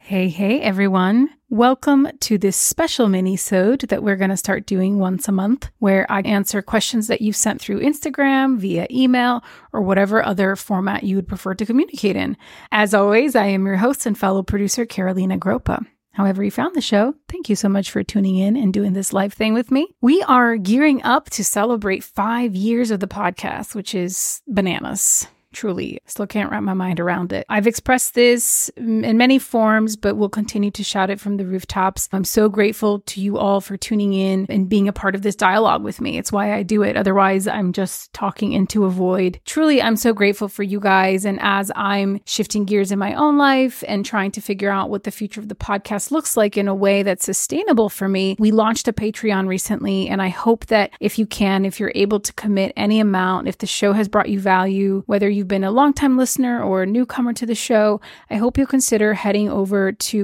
Hey, everyone. Welcome to this special mini-sode that we're going to start doing once a month, where I answer questions that you've sent through Instagram, via email, or whatever other format you would prefer to communicate in. As always, I am your host and fellow producer, Carolina Gropa. However you found the show, thank you so much for tuning in and doing this live thing with me. We are gearing up to celebrate 5 years of the podcast, which is bananas. Truly, still can't wrap my mind around it. I've expressed this in many forms, but will continue to shout it from the rooftops. I'm so grateful to you all for tuning in and being a part of this dialogue with me. It's why I do it. Otherwise, I'm just talking into a void. Truly, I'm so grateful for you guys. And as I'm shifting gears in my own life and trying to figure out what the future of the podcast looks like in a way that's sustainable for me, we launched a Patreon recently. And I hope that if you're able to commit any amount, if the show has brought you value, whether you've been a longtime listener or a newcomer to the show, I hope you'll consider heading over to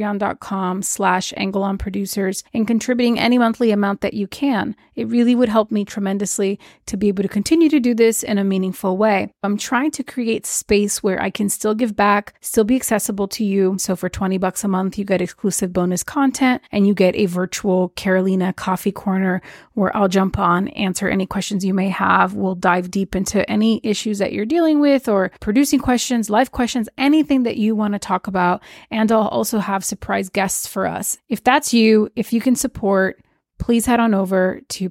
patreon.com/AngleOnProducers and contributing any monthly amount that you can. It really would help me tremendously to be able to continue to do this in a meaningful way. I'm trying to create space where I can still give back, still be accessible to you. So for $20 a month, you get exclusive bonus content and you get a virtual Carolina coffee corner where I'll jump on, answer any questions you may have. We'll dive deep into any issues that you're dealing with or producing questions, life questions, anything that you want to talk about. And I'll also have surprise guests for us. If that's you, if you can support, please head on over to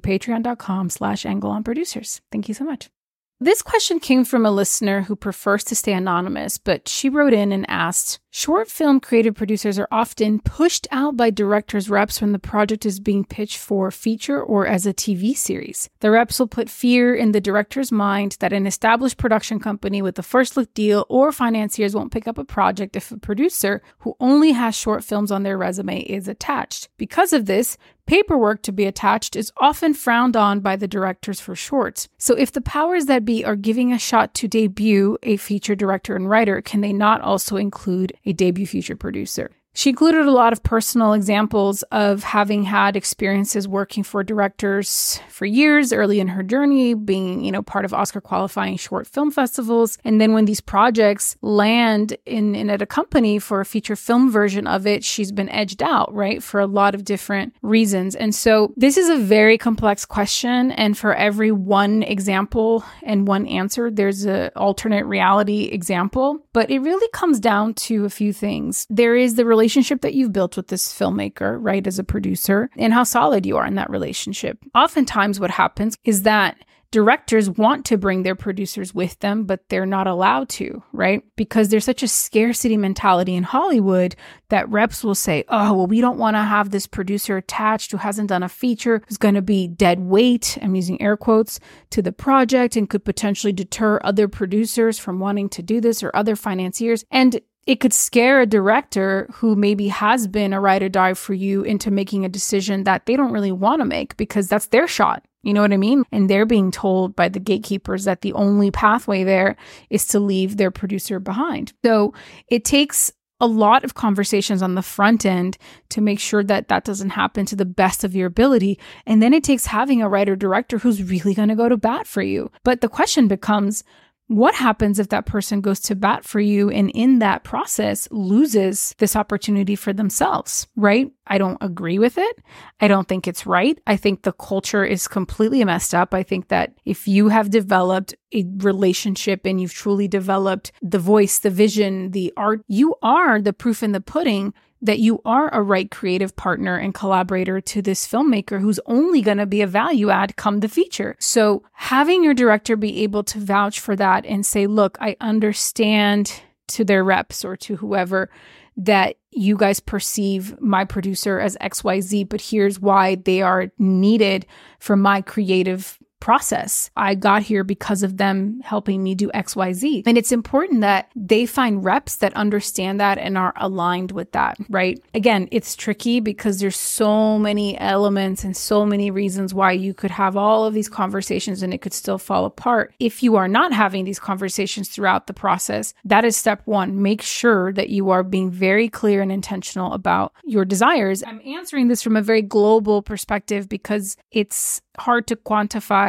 patreon.com/AngleOnProducers. Thank you so much. This question came from a listener who prefers to stay anonymous, but she wrote in and asked, short film creative producers are often pushed out by directors' reps when the project is being pitched for feature or as a TV series. The reps will put fear in the director's mind that an established production company with a first look deal or financiers won't pick up a project if a producer who only has short films on their resume is attached. Because of this, paperwork to be attached is often frowned on by the directors for shorts. So if the powers that be are giving a shot to debut a feature director and writer, can they not also include a debut feature producer? She included a lot of personal examples of having had experiences working for directors for years early in her journey, being, part of Oscar qualifying short film festivals. And then when these projects land in at a company for a feature film version of it, she's been edged out, right? For a lot of different reasons. And so this is a very complex question. And for every one example and one answer, there's an alternate reality example. But it really comes down to a few things. There is the relationship that you've built with this filmmaker, right, as a producer, and how solid you are in that relationship. Oftentimes what happens is that directors want to bring their producers with them, but they're not allowed to, right? Because there's such a scarcity mentality in Hollywood that reps will say, oh, well, we don't want to have this producer attached who hasn't done a feature, who's going to be dead weight, I'm using air quotes, to the project and could potentially deter other producers from wanting to do this or other financiers. And it could scare a director who maybe has been a ride or die for you into making a decision that they don't really want to make because that's their shot. You know what I mean? And they're being told by the gatekeepers that the only pathway there is to leave their producer behind. So it takes a lot of conversations on the front end to make sure that that doesn't happen to the best of your ability. And then it takes having a writer director who's really going to go to bat for you. But the question becomes, what happens if that person goes to bat for you and in that process loses this opportunity for themselves, right? I don't agree with it. I don't think it's right. I think the culture is completely messed up. I think that if you have developed a relationship and you've truly developed the voice, the vision, the art, you are the proof in the pudding that you are a right creative partner and collaborator to this filmmaker who's only going to be a value add come the feature. So having your director be able to vouch for that and say, look, I understand to their reps or to whoever that you guys perceive my producer as XYZ, but here's why they are needed for my creative process. I got here because of them helping me do XYZ. And it's important that they find reps that understand that and are aligned with that, right? Again, it's tricky because there's so many elements and so many reasons why you could have all of these conversations and it could still fall apart. If you are not having these conversations throughout the process, that is step one. Make sure that you are being very clear and intentional about your desires. I'm answering this from a very global perspective because it's hard to quantify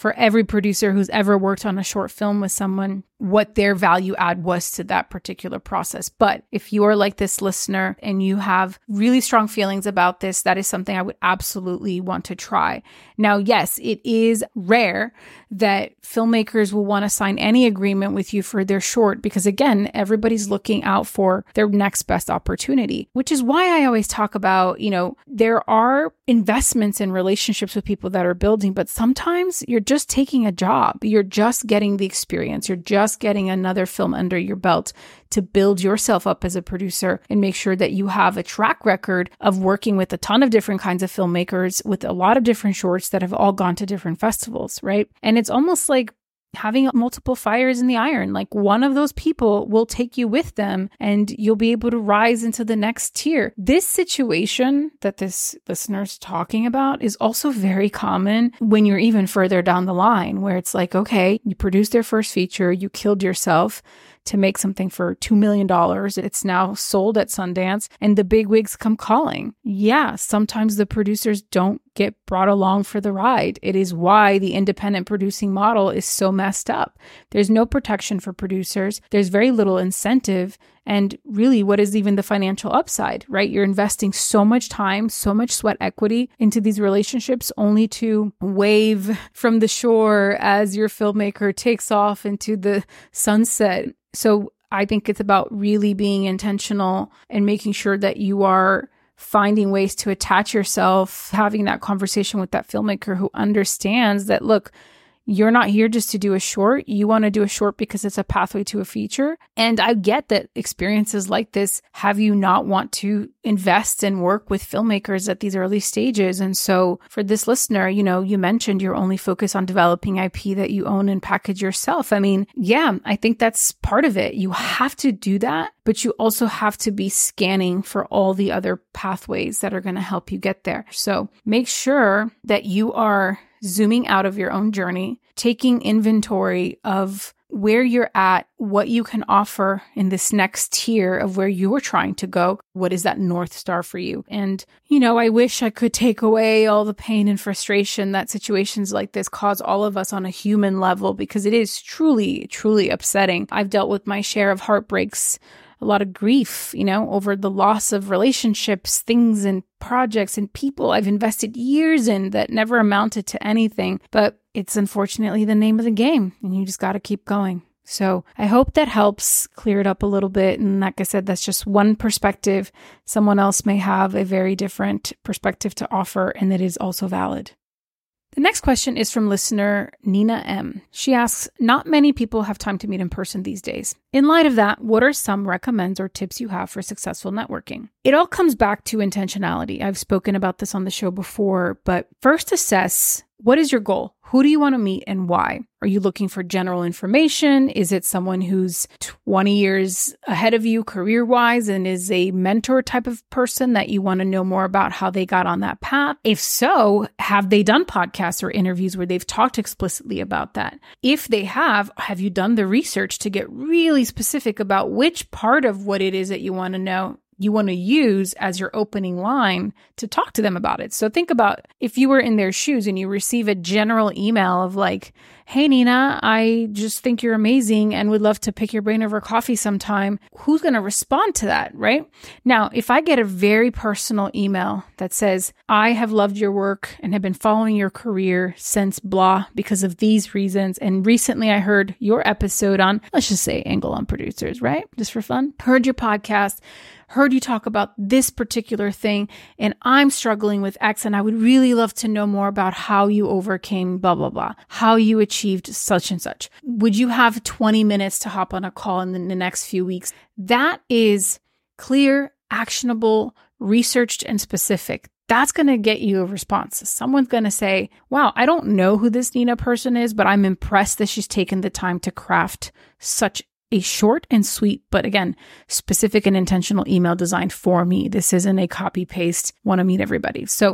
for every producer who's ever worked on a short film with someone, what their value add was to that particular process. But if you are like this listener and you have really strong feelings about this, that is something I would absolutely want to try. Now, yes, it is rare that filmmakers will want to sign any agreement with you for their short because, again, everybody's looking out for their next best opportunity, which is why I always talk about, there are investments in relationships with people that are building, but sometimes you're just taking a job. You're just getting the experience. You're just getting another film under your belt to build yourself up as a producer and make sure that you have a track record of working with a ton of different kinds of filmmakers with a lot of different shorts that have all gone to different festivals, right? And it's almost like having multiple fires in the iron. Like one of those people will take you with them and you'll be able to rise into the next tier. This situation that this listener's talking about is also very common when you're even further down the line, where it's like, okay, you produced their first feature, you killed yourself to make something for $2 million. It's now sold at Sundance and the big wigs come calling. Yeah, sometimes the producers don't get brought along for the ride. It is why the independent producing model is so messed up. There's no protection for producers. There's very little incentive. And really, what is even the financial upside, right? You're investing so much time, so much sweat equity into these relationships only to wave from the shore as your filmmaker takes off into the sunset. So I think it's about really being intentional and making sure that you are finding ways to attach yourself, having that conversation with that filmmaker who understands that, look, you're not here just to do a short. You want to do a short because it's a pathway to a feature. And I get that experiences like this have you not want to invest and work with filmmakers at these early stages. And so for this listener, you mentioned you're only focused on developing IP that you own and package yourself. I mean, yeah, I think that's part of it. You have to do that, but you also have to be scanning for all the other pathways that are going to help you get there. So make sure that you are zooming out of your own journey, taking inventory of where you're at, what you can offer in this next tier of where you're trying to go. What is that North Star for you? And, I wish I could take away all the pain and frustration that situations like this cause all of us on a human level, because it is truly, truly upsetting. I've dealt with my share of heartbreaks, a lot of grief, over the loss of relationships, things and projects and people I've invested years in that never amounted to anything. But it's unfortunately the name of the game and you just got to keep going. So I hope that helps clear it up a little bit. And like I said, that's just one perspective. Someone else may have a very different perspective to offer, and that is also valid. The next question is from listener Nina M. She asks, not many people have time to meet in person these days. In light of that, what are some recommends or tips you have for successful networking? It all comes back to intentionality. I've spoken about this on the show before, but first assess, what is your goal? Who do you want to meet and why? Are you looking for general information? Is it someone who's 20 years ahead of you career-wise and is a mentor type of person that you want to know more about how they got on that path? If so, have they done podcasts or interviews where they've talked explicitly about that? If they have you done the research to get really specific about which part of what it is that you want to know you want to use as your opening line to talk to them about it? So think about if you were in their shoes and you receive a general email of like, hey, Nina, I just think you're amazing and would love to pick your brain over coffee sometime. Who's going to respond to that, right? Now, if I get a very personal email that says, I have loved your work and have been following your career since blah because of these reasons. And recently I heard your episode on, let's just say Angle on Producers, right? Just for fun. Heard your podcast, heard you talk about this particular thing, and I'm struggling with X, and I would really love to know more about how you overcame blah, blah, blah, how you achieved such and such. Would you have 20 minutes to hop on a call in the next few weeks? That is clear, actionable, researched, and specific. That's going to get you a response. Someone's going to say, wow, I don't know who this Nina person is, but I'm impressed that she's taken the time to craft such a short and sweet, but again, specific and intentional email designed for me. This isn't a copy paste, want to meet everybody. So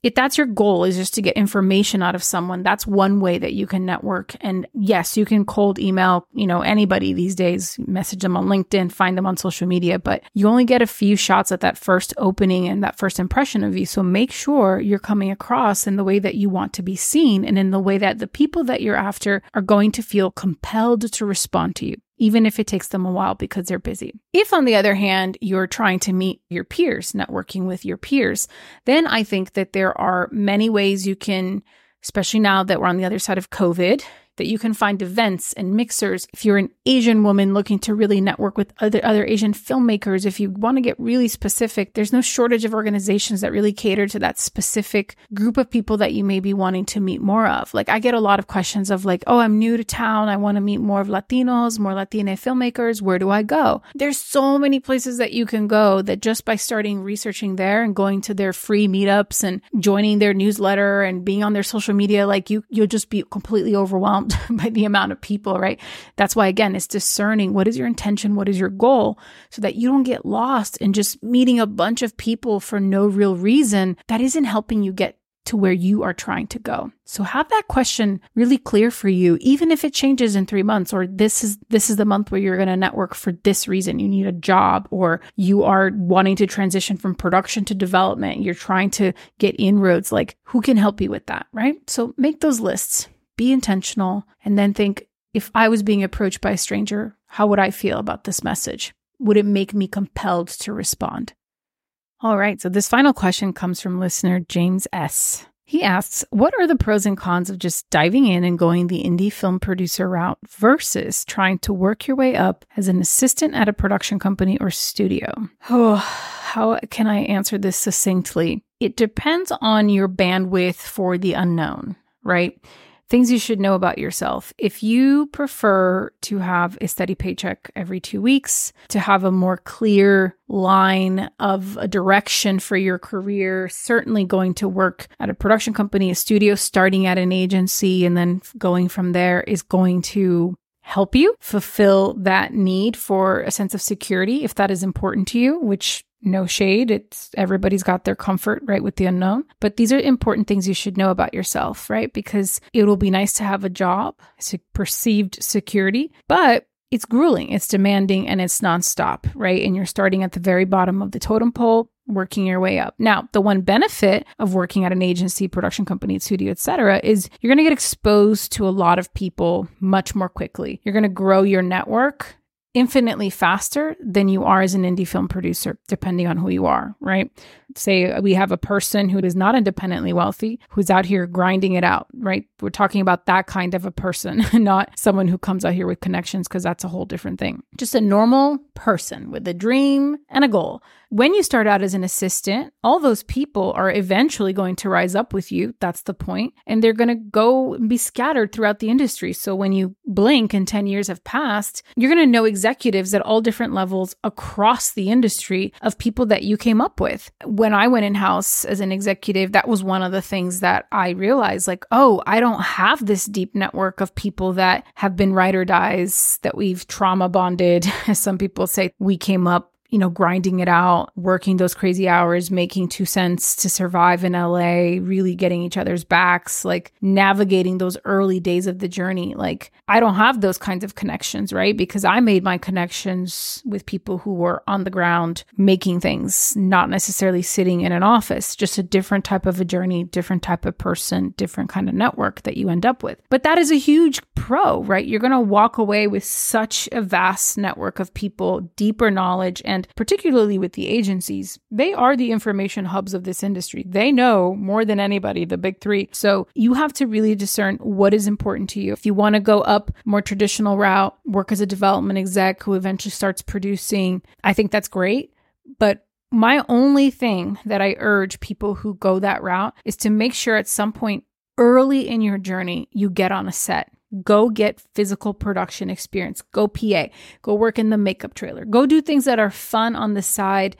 if that's your goal, is just to get information out of someone, that's one way that you can network. And yes, you can cold email, anybody these days, message them on LinkedIn, find them on social media, but you only get a few shots at that first opening and that first impression of you. So make sure you're coming across in the way that you want to be seen and in the way that the people that you're after are going to feel compelled to respond to you, even if it takes them a while because they're busy. If, on the other hand, you're trying to meet your peers, networking with your peers, then I think that there are many ways you can, especially now that we're on the other side of COVID, that you can find events and mixers. If you're an Asian woman looking to really network with other Asian filmmakers, if you want to get really specific, there's no shortage of organizations that really cater to that specific group of people that you may be wanting to meet more of. Like, I get a lot of questions of like, oh, I'm new to town. I want to meet more of Latinos, more Latina filmmakers. Where do I go? There's so many places that you can go that just by starting researching there and going to their free meetups and joining their newsletter and being on their social media, like you'll just be completely overwhelmed by the amount of people, right? That's why, again, it's discerning what is your intention, what is your goal, so that you don't get lost in just meeting a bunch of people for no real reason that isn't helping you get to where you are trying to go. So have that question really clear for you, even if it changes in 3 months, or this is the month where you're going to network for this reason. You need a job, or you are wanting to transition from production to development. You're trying to get inroads. Like, who can help you with that, right? So make those lists. Be intentional, and then think, if I was being approached by a stranger, how would I feel about this message? Would it make me compelled to respond? All right, so this final question comes from listener James S. He asks, what are the pros and cons of just diving in and going the indie film producer route versus trying to work your way up as an assistant at a production company or studio? Oh, how can I answer this succinctly? It depends on your bandwidth for the unknown, right? Things you should know about yourself. If you prefer to have a steady paycheck every 2 weeks, to have a more clear line of a direction for your career, certainly going to work at a production company, a studio, starting at an agency, and then going from there is going to help you fulfill that need for a sense of security, if that is important to you, which no shade. Everybody's got their comfort, right, with the unknown. But these are important things you should know about yourself, right? Because it will be nice to have a job, perceived security, but it's grueling, it's demanding, and it's nonstop, right? And you're starting at the very bottom of the totem pole, working your way up. Now, the one benefit of working at an agency, production company, studio, etc., is you're going to get exposed to a lot of people much more quickly. You're going to grow your network infinitely faster than you are as an indie film producer, depending on who you are, right? Say we have a person who is not independently wealthy, who's out here grinding it out, right? We're talking about that kind of a person, not someone who comes out here with connections, because that's a whole different thing. Just a normal person with a dream and a goal. When you start out as an assistant, all those people are eventually going to rise up with you. That's the point. And they're going to go and be scattered throughout the industry. So when you blink and 10 years have passed, you're going to know executives at all different levels across the industry of people that you came up with. When I went in-house as an executive, that was one of the things that I realized, like, oh, I don't have this deep network of people that have been ride or dies, that we've trauma bonded. As some people say, we came up, grinding it out, working those crazy hours, making 2 cents to survive in LA, really getting each other's backs, like navigating those early days of the journey. Like, I don't have those kinds of connections, right? Because I made my connections with people who were on the ground making things, not necessarily sitting in an office, just a different type of a journey, different type of person, different kind of network that you end up with. But that is a huge pro, right? You're going to walk away with such a vast network of people, deeper knowledge, and particularly with the agencies, they are the information hubs of this industry. They know more than anybody, the big three. So you have to really discern what is important to you. If you want to go up more traditional route, work as a development exec who eventually starts producing, I think that's great. But my only thing that I urge people who go that route is to make sure at some point early in your journey, you get on a set. Go get physical production experience. Go PA. Go work in the makeup trailer. Go do things that are fun on the side,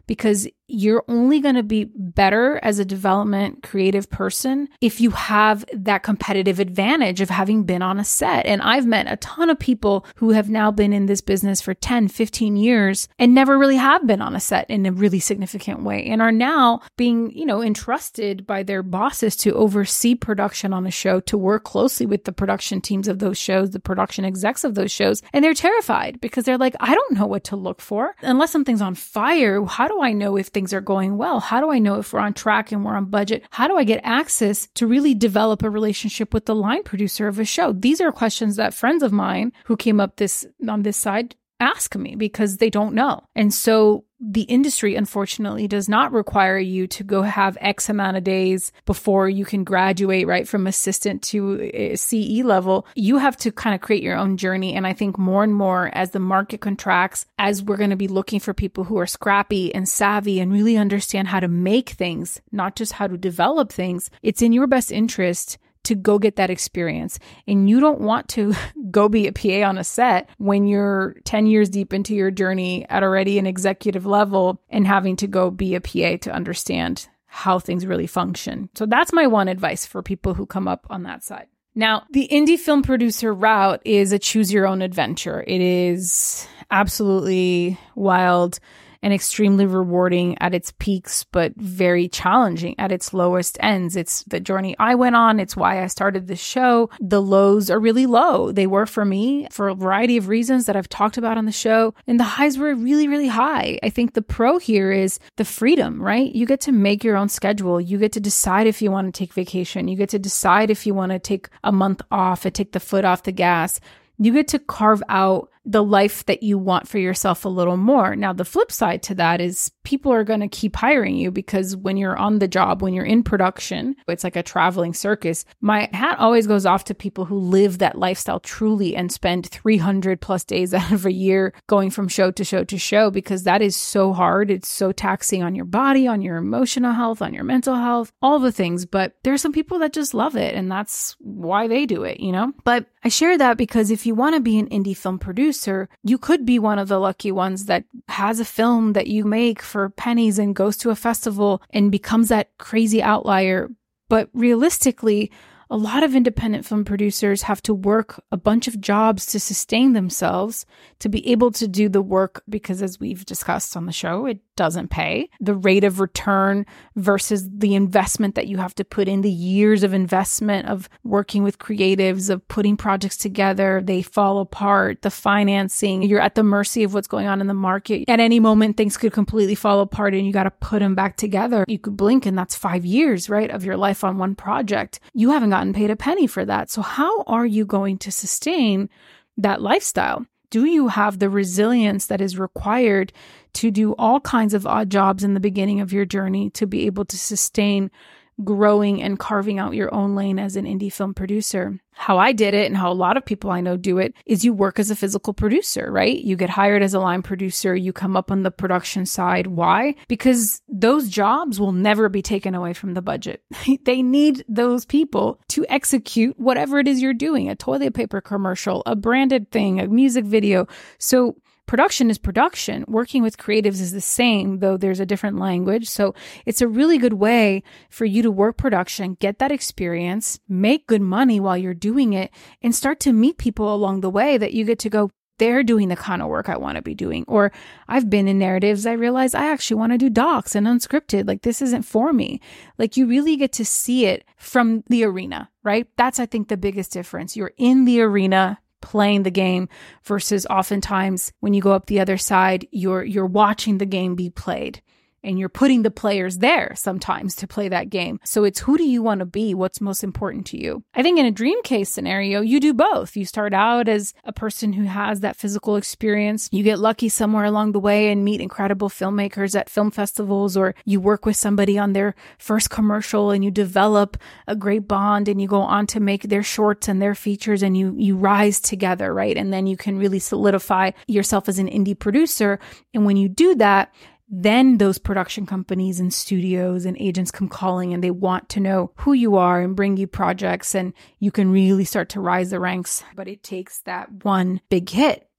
because you're only going to be better as a development creative person if you have that competitive advantage of having been on a set. And I've met a ton of people who have now been in this business for 10, 15 years and never really have been on a set in a really significant way and are now being, entrusted by their bosses to oversee production on a show, to work closely with the production teams of those shows, the production execs of those shows. And they're terrified because they're like, I don't know what to look for. Unless something's on fire, how do I know if things are going well? How do I know if we're on track and we're on budget? How do I get access to really develop a relationship with the line producer of a show? These are questions that friends of mine who came up on this side ask me because they don't know. And so the industry, unfortunately, does not require you to go have X amount of days before you can graduate, right, from assistant to CE level. You have to kind of create your own journey. And I think more and more as the market contracts, as we're going to be looking for people who are scrappy and savvy and really understand how to make things, not just how to develop things, it's in your best interest to go get that experience. And you don't want to go be a PA on a set when you're 10 years deep into your journey at already an executive level and having to go be a PA to understand how things really function. So that's my one advice for people who come up on that side. Now, the indie film producer route is a choose your own adventure. It is absolutely wild and extremely rewarding at its peaks, but very challenging at its lowest ends. It's the journey I went on. It's why I started this show. The lows are really low. They were for me for a variety of reasons that I've talked about on the show. And the highs were really, really high. I think the pro here is the freedom, right? You get to make your own schedule. You get to decide if you want to take vacation. You get to decide if you want to take a month off and take the foot off the gas. You get to carve out the life that you want for yourself a little more. Now, the flip side to that is people are going to keep hiring you because when you're on the job, when you're in production, it's like a traveling circus. My hat always goes off to people who live that lifestyle truly and spend 300 plus days out of a year going from show to show to show, because that is so hard. It's so taxing on your body, on your emotional health, on your mental health, all the things. But there's some people that just love it, and that's why they do it, But I share that because if you want to be an indie film producer, you could be one of the lucky ones that has a film that you make for pennies and goes to a festival and becomes that crazy outlier. But realistically, a lot of independent film producers have to work a bunch of jobs to sustain themselves to be able to do the work because, as we've discussed on the show, it doesn't pay. The rate of return versus the investment that you have to put in, the years of investment of working with creatives, of putting projects together, they fall apart, the financing, you're at the mercy of what's going on in the market. At any moment, things could completely fall apart and you got to put them back together. You could blink and that's 5 years, right, of your life on one project. You haven't gotten paid a penny for that. So how are you going to sustain that lifestyle? Do you have the resilience that is required to do all kinds of odd jobs in the beginning of your journey to be able to sustain growing and carving out your own lane as an indie film producer? How I did it and how a lot of people I know do it is you work as a physical producer, right? You get hired as a line producer. You come up on the production side. Why? Because those jobs will never be taken away from the budget. They need those people to execute whatever it is you're doing, a toilet paper commercial, a branded thing, a music video. So production is production. Working with creatives is the same, though there's a different language. So it's a really good way for you to work production, get that experience, make good money while you're doing it, and start to meet people along the way that you get to go, they're doing the kind of work I want to be doing. Or I've been in narratives, I realize I actually want to do docs and unscripted. Like, this isn't for me. Like, you really get to see it from the arena, right? That's, I think, the biggest difference. You're in the arena playing the game versus oftentimes when you go up the other side, you're watching the game be played. And you're putting the players there sometimes to play that game. So it's, who do you want to be? What's most important to you? I think in a dream case scenario, you do both. You start out as a person who has that physical experience. You get lucky somewhere along the way and meet incredible filmmakers at film festivals, or you work with somebody on their first commercial and you develop a great bond and you go on to make their shorts and their features and you rise together, right? And then you can really solidify yourself as an indie producer. And when you do that, then those production companies and studios and agents come calling and they want to know who you are and bring you projects, and you can really start to rise the ranks. But it takes that one big hit.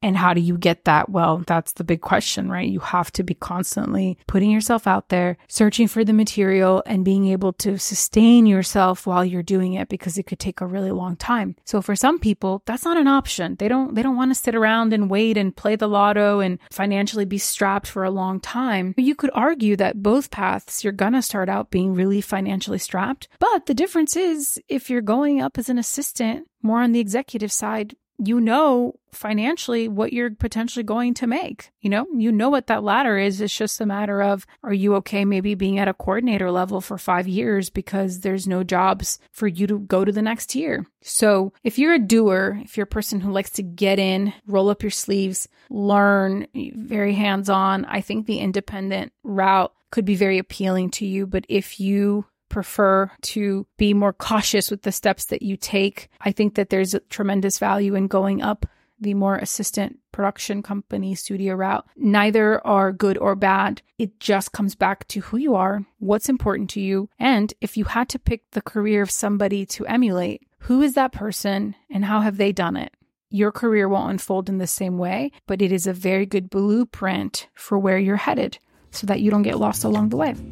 And how do you get that? Well, that's the big question, right? You have to be constantly putting yourself out there, searching for the material and being able to sustain yourself while you're doing it, because it could take a really long time. So for some people, that's not an option. They don't want to sit around and wait and play the lotto and financially be strapped for a long time. You could argue that both paths, you're going to start out being really financially strapped. But the difference is, if you're going up as an assistant, more on the executive side, you know financially what you're potentially going to make. You know what that ladder is. It's just a matter of, are you okay maybe being at a coordinator level for 5 years because there's no jobs for you to go to the next tier? So if you're a doer, if you're a person who likes to get in, roll up your sleeves, learn, very hands-on, I think the independent route could be very appealing to you. But if you prefer to be more cautious with the steps that you take, I think that there's a tremendous value in going up the more assistant production company studio route. Neither are good or bad. It just comes back to who you are, what's important to you. And if you had to pick the career of somebody to emulate, who is that person and how have they done it? Your career won't unfold in the same way, but it is a very good blueprint for where you're headed so that you don't get lost along the way.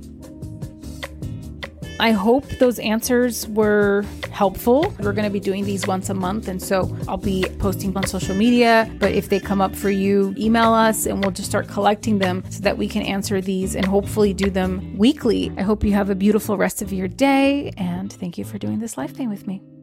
I hope those answers were helpful. We're going to be doing these once a month, and so I'll be posting on social media. But if they come up for you, email us and we'll just start collecting them so that we can answer these and hopefully do them weekly. I hope you have a beautiful rest of your day, and thank you for doing this life thing with me.